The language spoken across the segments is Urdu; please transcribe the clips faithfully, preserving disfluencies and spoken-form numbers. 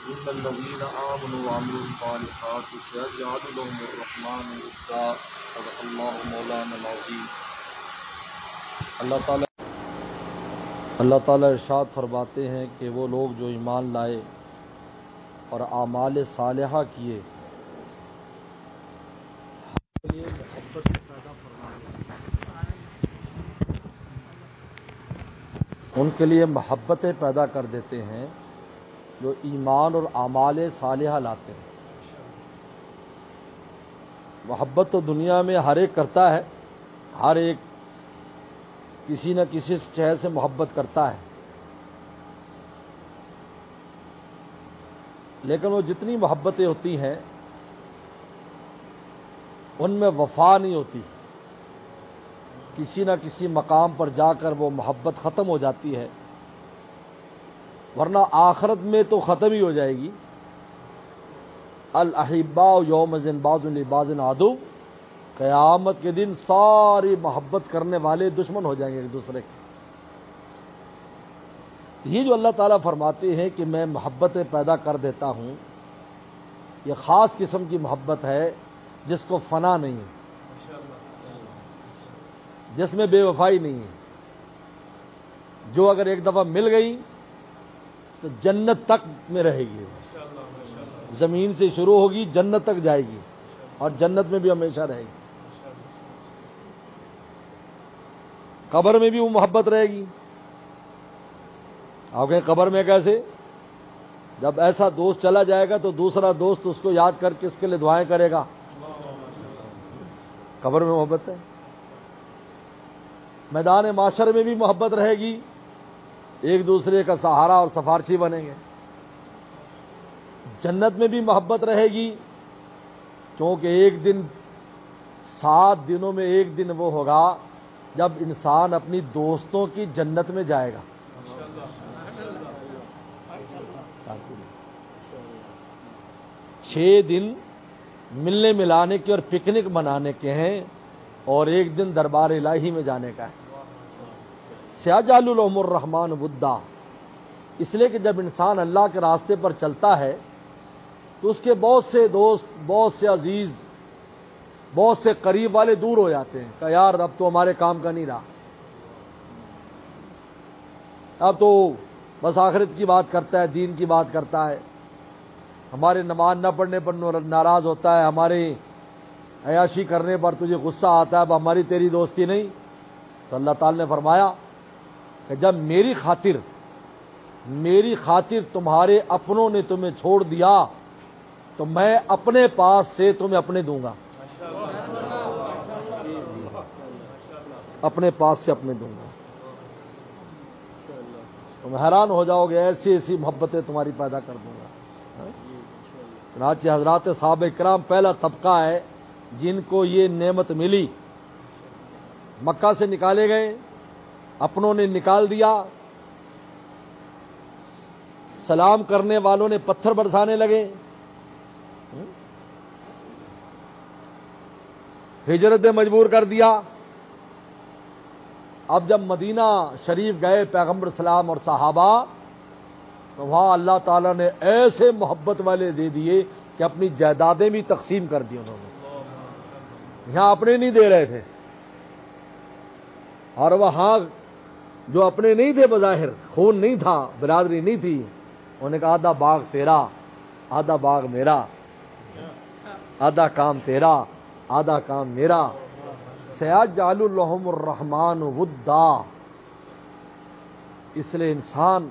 إن الذين آمنوا وعملوا الصالحات سيجعل لهم الرحمن ودا صدق الله مولانا العظيم۔ اللہ تعالیٰ اللہ تعالیٰ ارشاد فرماتے ہیں کہ وہ لوگ جو ایمان لائے اور اعمال صالحہ کیے محبت پیدا فرمائے، ان کے لیے محبتیں پیدا کر دیتے ہیں جو ایمان اور اعمال صالحہ لاتے ہیں۔ محبت تو دنیا میں ہر ایک کرتا ہے، ہر ایک کسی نہ کسی شے سے محبت کرتا ہے، لیکن وہ جتنی محبتیں ہوتی ہیں ان میں وفا نہیں ہوتی، کسی نہ کسی مقام پر جا کر وہ محبت ختم ہو جاتی ہے، ورنہ آخرت میں تو ختم ہی ہو جائے گی۔ الاحباء یومئذ بعض لبعض عدو، قیامت کے دن ساری محبت کرنے والے دشمن ہو جائیں گے ایک دوسرے کے۔ یہ جو اللہ تعالیٰ فرماتے ہیں کہ میں محبتیں پیدا کر دیتا ہوں، یہ خاص قسم کی محبت ہے جس کو فنا نہیں ہے، جس میں بے وفائی نہیں ہے، جو اگر ایک دفعہ مل گئی تو جنت تک میں رہے گی، زمین سے شروع ہوگی جنت تک جائے گی اور جنت میں بھی ہمیشہ رہے گی۔ قبر میں بھی وہ محبت رہے گی۔ آپ کہیں قبر میں کیسے؟ جب ایسا دوست چلا جائے گا تو دوسرا دوست اس کو یاد کر کے اس کے لیے دعائیں کرے گا، قبر میں محبت ہے۔ میدان معاشر میں بھی محبت رہے گی، ایک دوسرے کا سہارا اور سفارشی بنیں گے۔ جنت میں بھی محبت رہے گی، کیونکہ ایک دن سات دنوں میں ایک دن وہ ہوگا جب انسان اپنی دوستوں کی جنت میں جائے گا۔ چھ دن ملنے ملانے کے اور پکنک منانے کے ہیں اور ایک دن دربار الہی میں جانے کا ہے۔ سیجعل لهم الرحمن ودا، اس لیے کہ جب انسان اللہ کے راستے پر چلتا ہے تو اس کے بہت سے دوست، بہت سے عزیز، بہت سے قریب والے دور ہو جاتے ہیں کہ یار اب تو ہمارے کام کا نہیں رہا، اب تو بس آخرت کی بات کرتا ہے، دین کی بات کرتا ہے، ہمارے نماز نہ پڑھنے پر ناراض ہوتا ہے، ہمارے عیاشی کرنے پر تجھے غصہ آتا ہے، اب ہماری تیری دوستی نہیں۔ تو اللہ تعالی نے فرمایا کہ جب میری خاطر میری خاطر تمہارے اپنوں نے تمہیں چھوڑ دیا تو میں اپنے پاس سے تمہیں اپنے دوں گا، اپنے پاس سے اپنے دوں گا۔ تم حیران ہو جاؤ گے، ایسی ایسی محبتیں تمہاری پیدا کر دوں گا۔ چنانچہ حضرات صحابہ کرام پہلا طبقہ ہے جن کو یہ نعمت ملی۔ مکہ سے نکالے گئے، اپنوں نے نکال دیا، سلام کرنے والوں نے پتھر برسانے لگے، ہجرت مجبور کر دیا۔ اب جب مدینہ شریف گئے پیغمبر سلام اور صحابہ، تو وہاں اللہ تعالیٰ نے ایسے محبت والے دے دیے کہ اپنی جائیدادیں بھی تقسیم کر دی انہوں نے، یہاں اپنے نہیں دے رہے تھے، اور وہاں جو اپنے نہیں تھے، بظاہر خون نہیں تھا، برادری نہیں تھی، انہوں نے کہا آدھا باغ تیرا، آدھا باغ میرا، آدھا کام تیرا، آدھا کام میرا۔ سیجعل لهم الرحمن ودا، اس لیے انسان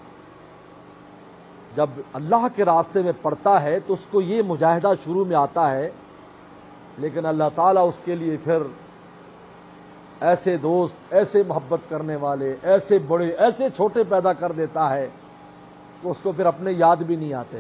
جب اللہ کے راستے میں پڑتا ہے تو اس کو یہ مجاہدہ شروع میں آتا ہے، لیکن اللہ تعالیٰ اس کے لیے پھر ایسے دوست، ایسے محبت کرنے والے، ایسے بڑے، ایسے چھوٹے پیدا کر دیتا ہے کہ اس کو پھر اپنے یاد بھی نہیں آتے،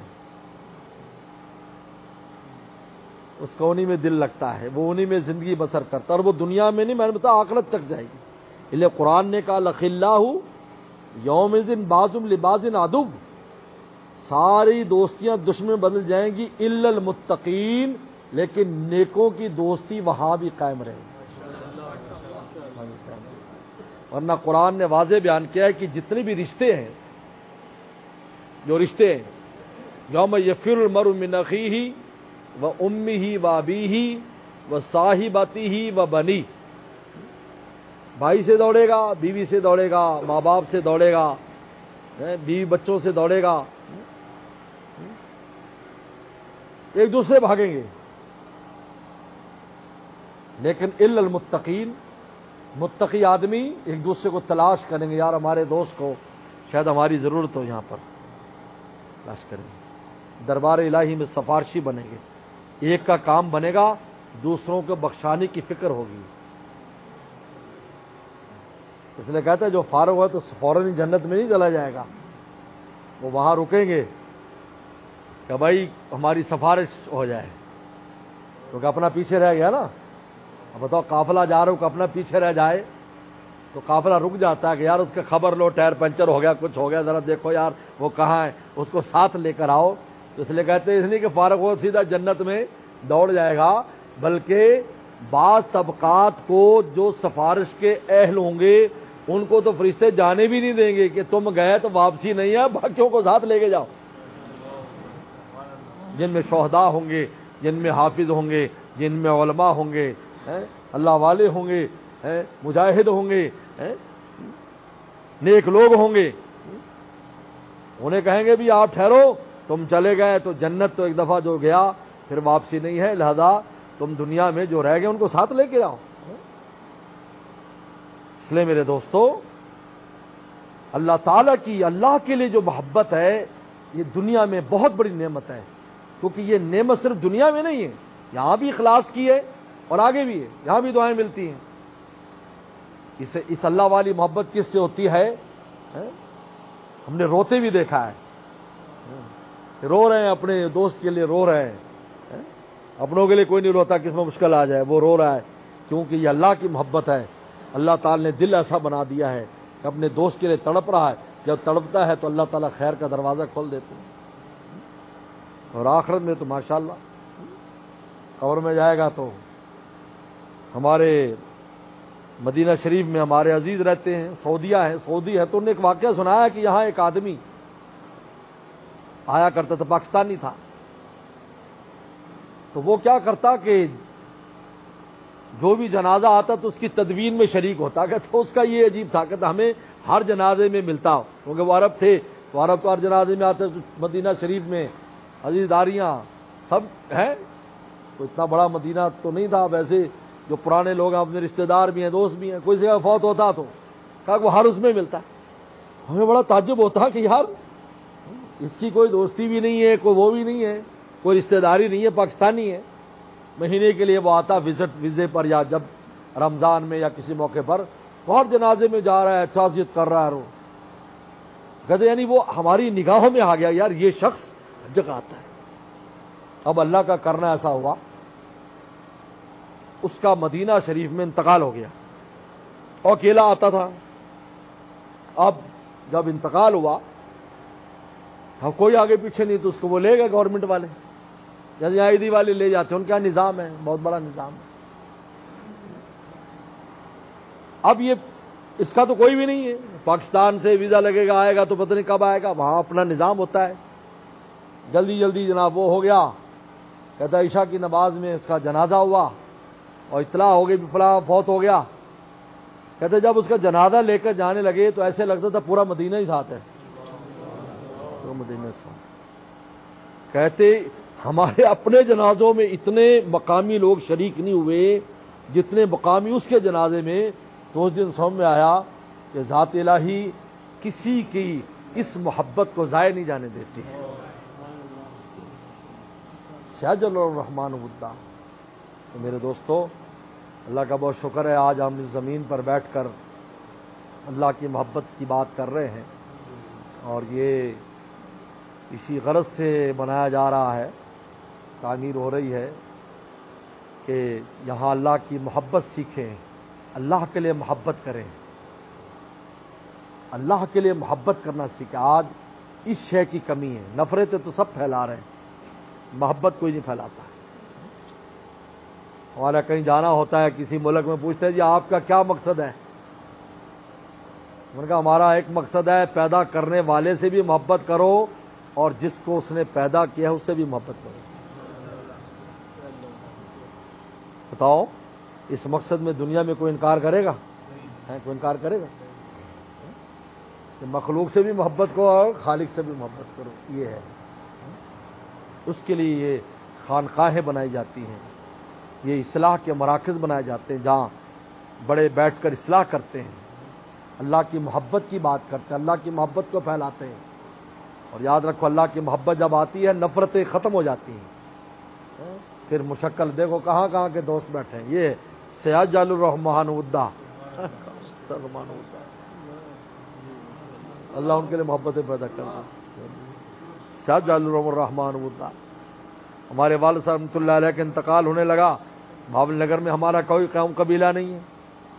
اس کو انہی میں دل لگتا ہے، وہ انہی میں زندگی بسر کرتا ہے، اور وہ دنیا میں نہیں، میں نے بتایا آخرت تک جائے گی۔ اس لیے قرآن نے کہا لَخِلَّاهُ یومئذ بعضهم لبعض عدو، ساری دوستیاں دشمن بدل جائیں گی الا المتقین، لیکن نیکوں کی دوستی وہاں بھی قائم رہے گی۔ ورنہ قرآن نے واضح بیان کیا ہے کہ جتنے بھی رشتے ہیں، جو رشتے ہیں یوم یفر المرء من اخیہ و امہ و ابیہ و صاحبتہ و بنیہ، بھائی سے دوڑے گا، بیوی سے دوڑے گا، ماں باپ سے دوڑے گا، بیوی بچوں سے دوڑے گا، ایک دوسرے بھاگیں گے، لیکن الا المتقین، متقی آدمی ایک دوسرے کو تلاش کریں گے، یار ہمارے دوست کو شاید ہماری ضرورت ہو، یہاں پر تلاش کریں گے، دربار الہی میں سفارشی بنیں گے، ایک کا کام بنے گا، دوسروں کو بخشانے کی فکر ہوگی۔ اس لیے کہتا ہے جو فارغ ہوا تو فوراً جنت میں نہیں چلا جائے گا، وہ وہاں رکیں گے کہ بھائی ہماری سفارش ہو جائے، کیونکہ اپنا پیچھے رہ گیا نا۔ اب بتاؤ قافلہ جا رہا ہوں کہ اپنا پیچھے رہ جائے تو قافلہ رک جاتا ہے کہ یار اس کا خبر لو، ٹائر پنچر ہو گیا، کچھ ہو گیا، ذرا دیکھو یار وہ کہاں ہے، اس کو ساتھ لے کر آؤ۔ تو اس لیے کہتے ہیں اس لیے کہ فارغ ہو سیدھا جنت میں دوڑ جائے گا، بلکہ بعض طبقات کو جو سفارش کے اہل ہوں گے ان کو تو فرشتے جانے بھی نہیں دیں گے کہ تم گئے تو واپسی نہیں ہے، باقیوں کو ساتھ لے کے جاؤ، جن میں شہداء ہوں گے، جن میں حافظ ہوں گے، جن میں علماء ہوں گے، اللہ والے ہوں گے، مجاہد ہوں گے، نیک لوگ ہوں گے، انہیں کہیں گے بھی آپ ٹھہرو، تم چلے گئے تو جنت تو ایک دفعہ جو گیا پھر واپسی نہیں ہے، لہذا تم دنیا میں جو رہ گئے ان کو ساتھ لے کے آؤ۔ اس لیے میرے دوستو، اللہ تعالیٰ کی، اللہ کے لیے جو محبت ہے یہ دنیا میں بہت بڑی نعمت ہے، کیونکہ یہ نعمت صرف دنیا میں نہیں ہے، یہاں بھی اخلاص کی ہے اور آگے بھی ہے، یہاں بھی دعائیں ملتی ہیں۔ اس اس اللہ والی محبت کس سے ہوتی ہے؟ ہم نے روتے بھی دیکھا ہے، رو رہے ہیں اپنے دوست کے لیے، رو رہے ہیں، اپنوں کے لیے کوئی نہیں روتا، کس میں مشکل آ جائے وہ رو رہا ہے، کیونکہ یہ اللہ کی محبت ہے۔ اللہ تعالی نے دل ایسا بنا دیا ہے کہ اپنے دوست کے لیے تڑپ رہا ہے، جب تڑپتا ہے تو اللہ تعالیٰ خیر کا دروازہ کھول دیتے ہیں، اور آخرت میں تو ماشاءاللہ قبر میں جائے گا تو ہمارے مدینہ شریف میں ہمارے عزیز رہتے ہیں، سعودیہ ہے، سعودی ہے، تو انہوں نے ایک واقعہ سنایا کہ یہاں ایک آدمی آیا کرتا تھا، پاکستانی تھا، تو وہ کیا کرتا کہ جو بھی جنازہ آتا تو اس کی تدوین میں شریک ہوتا، کہ تو اس کا یہ عجیب تھا کہ ہمیں ہر جنازے میں ملتا ہو، کیونکہ وہ عرب تھے تو عرب تو ہر جنازے میں آتے، مدینہ شریف میں عزیزداریاں سب ہیں، تو اتنا بڑا مدینہ تو نہیں تھا، ویسے جو پرانے لوگ ہیں اپنے رشتہ دار بھی ہیں، دوست بھی ہیں، کوئی جگہ فوت ہوتا تو کہا کہ وہ ہر اس میں ملتا ہے۔ ہمیں بڑا تعجب ہوتا کہ یار اس کی کوئی دوستی بھی نہیں ہے، کوئی وہ بھی نہیں ہے، کوئی رشتہ داری نہیں ہے، پاکستانی ہے، مہینے کے لیے وہ آتا وزٹ ویزے پر، یا جب رمضان میں یا کسی موقع پر وہ ہر جنازے میں جا رہا ہے، تعزیت کر رہا ہے، رو کہتے یعنی وہ ہماری نگاہوں میں آ گیا، یار یہ شخص ہر جگہ آتا ہے۔ اب اللہ کا کرنا ایسا ہوا، اس کا مدینہ شریف میں انتقال ہو گیا، اور اکیلا آتا تھا۔ اب جب انتقال ہوا، اب کوئی آگے پیچھے نہیں، تو اس کو وہ لے گئے گورنمنٹ والے، جیسے آئی ڈی والے لے جاتے ہیں، ان کا نظام ہے، بہت بڑا نظام ہے۔ اب یہ اس کا تو کوئی بھی نہیں ہے، پاکستان سے ویزا لگے گا، آئے گا تو پتہ نہیں کب آئے گا، وہاں اپنا نظام ہوتا ہے۔ جلدی جلدی جناب وہ ہو گیا، کہتا عشاء کی نماز میں اس کا جنازہ ہوا اور اطلاع ہو گئی فلاں فوت ہو گیا۔ کہتے جب اس کا جنازہ لے کر جانے لگے تو ایسے لگتا تھا پورا مدینہ ہی ساتھ ہے، پورا مدینہ ساتھ۔ کہتے ہمارے اپنے جنازوں میں اتنے مقامی لوگ شریک نہیں ہوئے جتنے مقامی اس کے جنازے میں، تو اس دن سمجھ میں آیا کہ ذات الہی کسی کی اس محبت کو ضائع نہیں جانے دیتی ہے۔ سیجل الرحمن ودا۔ تو میرے دوستو، اللہ کا بہت شکر ہے آج ہم اس زمین پر بیٹھ کر اللہ کی محبت کی بات کر رہے ہیں، اور یہ اسی غرض سے بنایا جا رہا ہے، تعمیر ہو رہی ہے کہ یہاں اللہ کی محبت سیکھیں، اللہ کے لیے محبت کریں، اللہ کے لیے محبت کرنا سیکھیں۔ آج اس شے کی کمی ہے، نفرتیں تو سب پھیلا رہے ہیں، محبت کوئی نہیں پھیلاتا۔ ہمارا کہیں جانا ہوتا ہے کسی ملک میں، پوچھتے ہیں جی آپ کا کیا مقصد ہے؟ میں نے کہا ہمارا ایک مقصد ہے، پیدا کرنے والے سے بھی محبت کرو اور جس کو اس نے پیدا کیا ہے اس سے بھی محبت کرو۔ بتاؤ اس مقصد میں دنیا میں کوئی انکار کرے گا؟ ہے کوئی انکار کرے گا؟ کہ مخلوق سے بھی محبت کرو اور خالق سے بھی محبت کرو، یہ ہے۔ اس کے لیے یہ خانقاہیں بنائی جاتی ہیں، یہ اصلاح کے مراکز بنائے جاتے ہیں جہاں بڑے بیٹھ کر اصلاح کرتے ہیں، اللہ کی محبت کی بات کرتے ہیں، اللہ کی محبت کو پھیلاتے ہیں۔ اور یاد رکھو اللہ کی محبت جب آتی ہے نفرتیں ختم ہو جاتی ہیں، پھر مشکل دیکھو کہاں کہاں کے دوست بیٹھے ہیں۔ یہ سیجعل الرحمن ودا، اللہ ان کے لیے محبتیں پیدا کرتا ہے۔ سیجعل الرحمن ودا۔ ہمارے والد صاحب رحمۃ اللہ علیہ کا انتقال ہونے لگا، بھاول نگر میں ہمارا کوئی قوم قبیلہ نہیں ہے،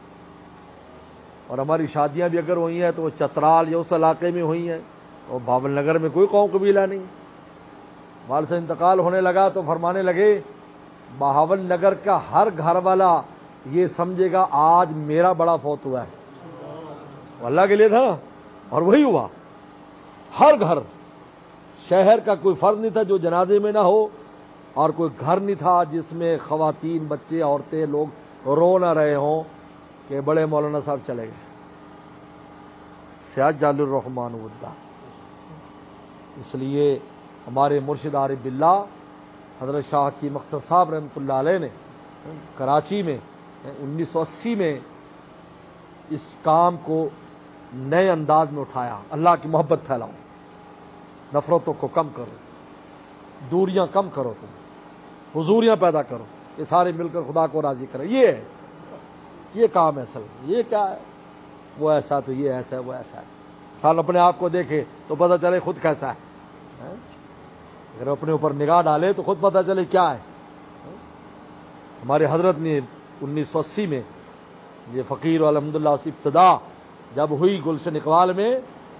اور ہماری شادیاں بھی اگر ہوئی ہیں تو وہ چترال یا اس علاقے میں ہوئی ہیں، اور بھاول نگر میں کوئی قوم قبیلہ نہیں۔ والد صاحب انتقال ہونے لگا تو فرمانے لگے بہاول نگر کا ہر گھر والا یہ سمجھے گا آج میرا بڑا فوت ہوا ہے۔ اللہ کے لیے تھا اور وہی ہوا۔ ہر گھر، شہر کا کوئی فرد نہیں تھا جو جنازے میں نہ ہو، اور کوئی گھر نہیں تھا جس میں خواتین، بچے، عورتیں، لوگ رو نہ رہے ہوں کہ بڑے مولانا صاحب چلے گئے۔ سیجعل الرحمن ودا۔ اس لیے ہمارے مرشد عارف باللہ حضرت شاہ کی مختار صاحب رحمۃ اللہ علیہ نے کراچی میں انیس سو اسی میں اس کام کو نئے انداز میں اٹھایا۔ اللہ کی محبت پھیلاؤ، نفرتوں کو کم کرو، دوریاں کم کرو، تم حضوریاں پیدا کرو، یہ سارے مل کر خدا کو راضی کریں۔ یہ ہے، یہ کام ہے اصل۔ یہ کیا ہے؟ وہ ایسا تو یہ ایسا ہے، وہ ایسا ہے۔ سال اپنے آپ کو دیکھے تو پتہ چلے خود کیسا ہے، اگر اپنے اوپر نگاہ ڈالے تو خود پتہ چلے کیا ہے۔ ہمارے حضرت نے انیس سو اسی میں یہ فقیر الحمدللہ سے ابتدا جب ہوئی گلشن اقبال میں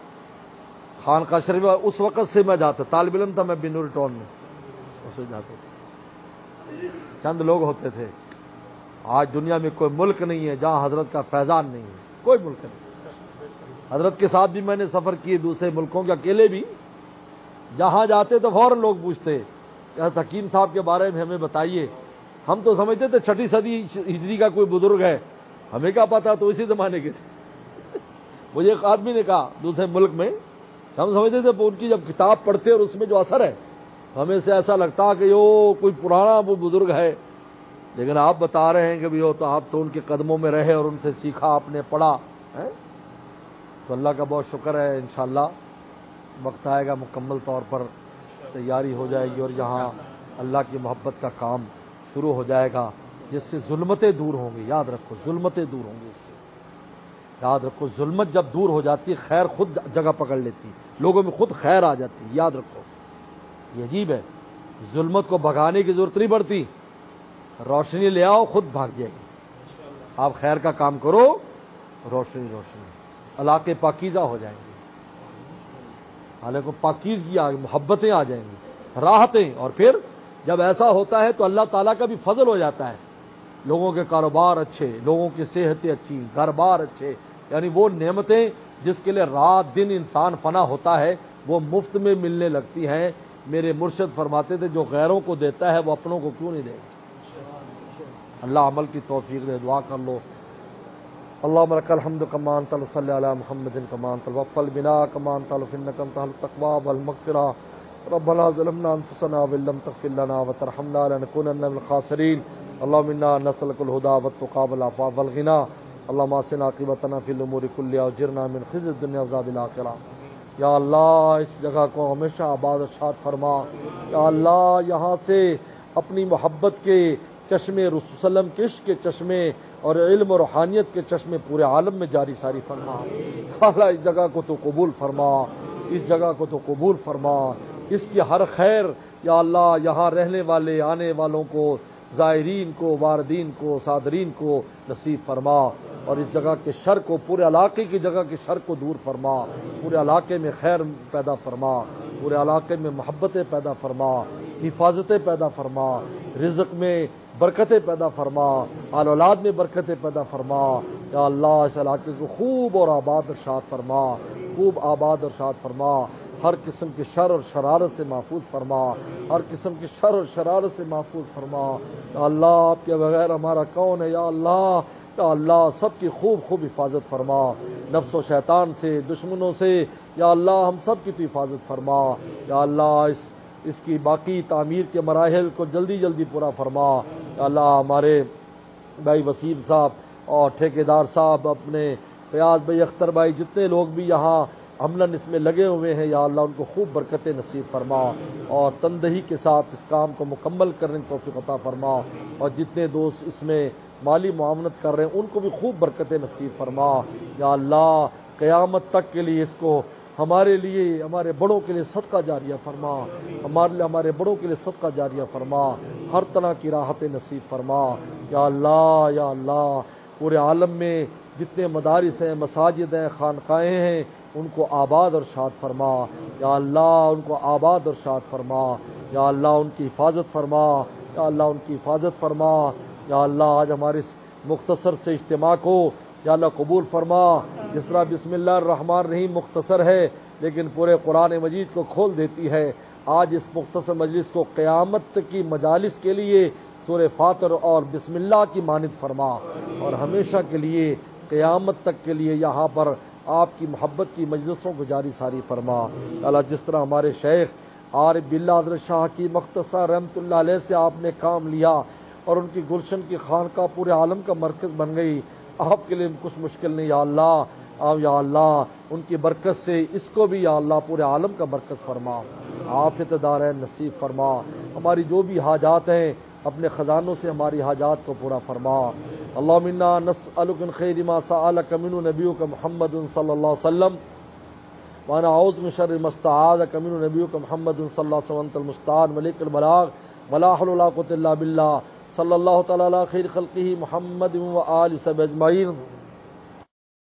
خانقاہ شریف، اس وقت سے میں جاتا، طالب علم تھا میں بنور ٹاؤن میں، اس سے جاتے تھے، چند لوگ ہوتے تھے۔ آج دنیا میں کوئی ملک نہیں ہے جہاں حضرت کا فیضان نہیں ہے، کوئی ملک نہیں۔ حضرت کے ساتھ بھی میں نے سفر کیے دوسرے ملکوں کے، اکیلے بھی، جہاں جاتے تو فوراً لوگ پوچھتے کہ حکیم صاحب کے بارے میں ہمیں بتائیے۔ ہم تو سمجھتے تھے چھٹی صدی ہجری کا کوئی بزرگ ہے، ہمیں کیا پتا تو اسی زمانے کے تھے۔ مجھے ایک آدمی نے کہا دوسرے ملک میں، ہم سمجھتے تھے ان کی جب کتاب پڑھتے اور اس میں جو اثر ہے ہمیں سے ایسا لگتا کہ یہ کوئی پرانا وہ بزرگ ہے، لیکن آپ بتا رہے ہیں کہ بھی تو آپ تو ان کے قدموں میں رہے اور ان سے سیکھا، آپ نے پڑھا ہے۔ تو اللہ کا بہت شکر ہے، انشاءاللہ وقت آئے گا مکمل طور پر تیاری ہو جائے گی اور یہاں اللہ کی محبت کا کام شروع ہو جائے گا، جس سے ظلمتیں دور ہوں گی۔ یاد رکھو ظلمتیں دور ہوں گی، اس سے یاد رکھو ظلمت جب دور ہو جاتی خیر خود جگہ پکڑ لیتی، لوگوں میں خود خیر آ جاتی۔ یاد رکھو یہ عجیب ہے، ظلمت کو بھگانے کی ضرورت نہیں پڑتی، روشنی لے آؤ خود بھاگ جائے گی۔ آپ خیر کا کام کرو، روشنی روشنی علاقے پاکیزہ ہو جائیں گے، حالانکہ پاکیزگی آ محبتیں آ جائیں گی، راحتیں۔ اور پھر جب ایسا ہوتا ہے تو اللہ تعالیٰ کا بھی فضل ہو جاتا ہے، لوگوں کے کاروبار اچھے، لوگوں کی صحتیں اچھی، گھر بار اچھے، یعنی وہ نعمتیں جس کے لیے رات دن انسان فنا ہوتا ہے وہ مفت میں ملنے لگتی ہیں۔ میرے مرشد فرماتے تھے جو غیروں کو دیتا ہے وہ اپنوں کو کیوں نہیں دے گا۔ اللہ عمل کی توفیق دے، دعا کر لو۔ اللهم لك الحمد كما انت صلی علی محمد كما انت وفل بنا كما انت انك انت التقوى والمغفرة ربنا ظلمنا انفسنا وان لم تغفر لنا وترحمنا لنكونن من الخاسرين اللهم انا نسألك الهدى والتقى والعفاف والغنى اللهم احسن عاقبتنا في الامور كلها واجرنا من خزي الدنيا وعذاب الاخرة۔ یا اللہ اس جگہ کو ہمیشہ آباد و شاد فرما، یا اللہ یہاں سے اپنی محبت کے چشمے، رسول صلی اللہ علیہ وسلم کے عشق کے چشمے اور علم و روحانیت کے چشمے پورے عالم میں جاری ساری فرما۔ اللہ اس جگہ کو تو قبول فرما، اس جگہ کو تو قبول فرما، اس کی ہر خیر یا اللہ یہاں رہنے والے آنے والوں کو، زائرین کو، واردین کو، صادرین کو نصیب فرما، اور اس جگہ کے شر کو، پورے علاقے کی جگہ کے شر کو دور فرما، پورے علاقے میں خیر پیدا فرما، پورے علاقے میں محبتیں پیدا فرما، حفاظتیں پیدا فرما، رزق میں برکتیں پیدا فرما، آل اولاد میں برکتیں پیدا فرما۔ یا اللہ اس علاقے کو خوب اور آباد اور شاد فرما، خوب آباد اور شاد فرما۔ ہر قسم کے شر اور شرارت سے محفوظ فرما، ہر قسم کے شر اور شرارت سے محفوظ فرما۔ یا اللہ آپ کے بغیر ہمارا کون ہے؟ یا اللہ یا اللہ سب کی خوب خوب حفاظت فرما، نفس و شیطان سے، دشمنوں سے، یا اللہ ہم سب کی تو حفاظت فرما۔ یا اللہ اس اس کی باقی تعمیر کے مراحل کو جلدی جلدی پورا فرما۔ یا اللہ ہمارے بھائی وسیم صاحب اور ٹھیکیدار صاحب، اپنے فیاض بھائی، اختر بھائی، جتنے لوگ بھی یہاں عملاً اس میں لگے ہوئے ہیں، یا اللہ ان کو خوب برکتیں نصیب فرما اور تندہی کے ساتھ اس کام کو مکمل کرنے کی توفیق عطا فرما، اور جتنے دوست اس میں مالی معاونت کر رہے ہیں ان کو بھی خوب برکتیں نصیب فرما۔ یا اللہ قیامت تک کے لیے اس کو ہمارے لیے، ہمارے بڑوں کے لیے صدقہ جاریہ فرما، ہمارے لیے ہمارے بڑوں کے لیے صدقہ جاریہ فرما، ہر طرح کی راحت نصیب فرما۔ یا اللہ یا اللہ پورے عالم میں جتنے مدارس ہیں، مساجد ہیں، خانقاہیں ہیں، ان کو آباد اور شاد فرما۔ یا اللہ ان کو آباد اور شاد فرما۔ یا اللہ ان کی حفاظت فرما۔ یا اللہ ان کی حفاظت فرما۔ یا اللہ آج ہمارے اس مختصر سے اجتماع کو یا اللہ قبول فرما۔ جس طرح بسم اللہ الرحمن الرحیم مختصر ہے لیکن پورے قرآن مجید کو کھول دیتی ہے، آج اس مختصر مجلس کو قیامت کی مجالس کے لیے سورہ فاتر اور بسم اللہ کی مانند فرما، اور ہمیشہ کے لیے قیامت تک کے لیے یہاں پر آپ کی محبت کی مجلسوں کو جاری ساری فرما۔ اللہ جس طرح ہمارے شیخ عارف باللہ حضرت شاہ کی مختصر رحمۃ اللہ علیہ سے آپ نے کام لیا اور ان کی گلشن کی خانقاہ پورے عالم کا مرکز بن گئی، آپ کے لیے کچھ مشکل نہیں۔ یا اللہ آؤ یا اللہ ان کی برکت سے اس کو بھی یا اللہ پورے عالم کا مرکز فرما، عافیت دارین نصیب فرما، ہماری جو بھی حاجات ہیں اپنے خزانوں سے ہماری حاجات کو پورا فرما۔ اللہم انا نسألک من خیر ما سألک منہ نبیک محمد صلی اللہ علیہ وسلم ونعوذ من شر ما استعاذک منہ نبیک محمد صلی اللہ علیہ وسلم، انت المستعان ملک البلاغ ولا حول ولا قوة الا باللہ، صلی اللہ تعالی علی خیر خلقہ محمد و آلہ وصحبہ اجمعین۔